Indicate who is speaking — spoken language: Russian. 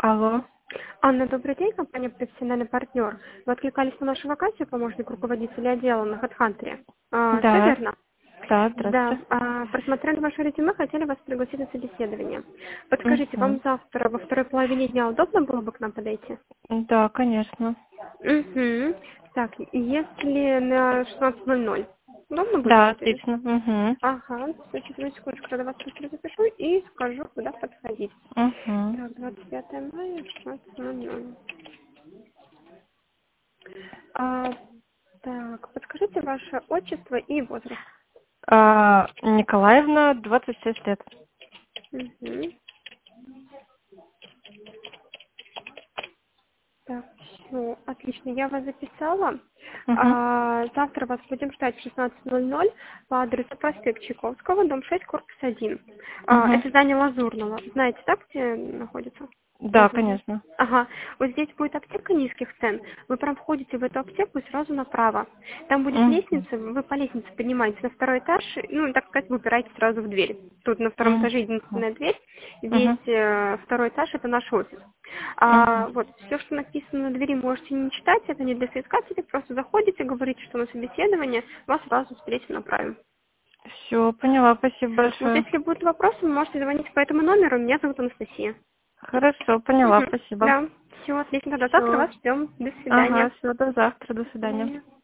Speaker 1: Алло.
Speaker 2: Анна, добрый день, компания «Профессиональный партнер». Вы откликались на нашу вакансию помощник руководителя отдела на HeadHunter. Все
Speaker 1: Да,
Speaker 2: верно?
Speaker 1: да,
Speaker 2: Да.
Speaker 1: здравствуйте.
Speaker 2: Просмотрели ваше резюме, хотели вас пригласить на собеседование. Подскажите, вам
Speaker 1: Мгм.
Speaker 2: завтра во второй половине дня удобно было бы к нам подойти?
Speaker 1: Да, конечно.
Speaker 2: Угу. Так, если на 16:00 удобно будет
Speaker 1: Да,
Speaker 2: теперь?
Speaker 1: отлично. Угу.
Speaker 2: Ага, сейчас одну секундочку, тогда вас быстро запишу и скажу, куда подходить.
Speaker 1: Угу.
Speaker 2: Так, 25 мая, 16:00. А, так, подскажите ваше отчество и возраст.
Speaker 1: Николаевна, 26 лет.
Speaker 2: Мгм. Так, все, отлично, я вас записала.
Speaker 1: Угу.
Speaker 2: Завтра вас будем ждать в 16:00 по адресу проспект Чайковского, дом 6, корпус 1.
Speaker 1: Угу.
Speaker 2: Это здание Лазурного. Знаете, да, где находится?
Speaker 1: Да,
Speaker 2: Лазурный.
Speaker 1: конечно.
Speaker 2: Ага, вот здесь будет аптека низких цен. Вы прям входите в эту аптеку и сразу направо. Там будет
Speaker 1: Угу.
Speaker 2: лестница, вы по лестнице поднимаетесь на второй этаж, ну, так сказать, вы упираетесь сразу в дверь. Тут на втором этаже
Speaker 1: Угу.
Speaker 2: единственная дверь, здесь
Speaker 1: Угу.
Speaker 2: второй этаж, это наш офис.
Speaker 1: Угу.
Speaker 2: Вот, все, что написано на двери, можете не читать, это не для соискателей, просто заходите, говорите, что на собеседование, вас сразу встретим, направим.
Speaker 1: Все, поняла, спасибо
Speaker 2: Вот
Speaker 1: большое.
Speaker 2: если будут вопросы, вы можете звонить по этому номеру, меня зовут Анастасия.
Speaker 1: Хорошо, поняла,
Speaker 2: Мгм.
Speaker 1: спасибо.
Speaker 2: Да, все, отлично, тогда завтра
Speaker 1: Все.
Speaker 2: вас ждем. До
Speaker 1: Ага,
Speaker 2: свидания.
Speaker 1: все, до завтра, до
Speaker 2: До
Speaker 1: свидания.
Speaker 2: свидания.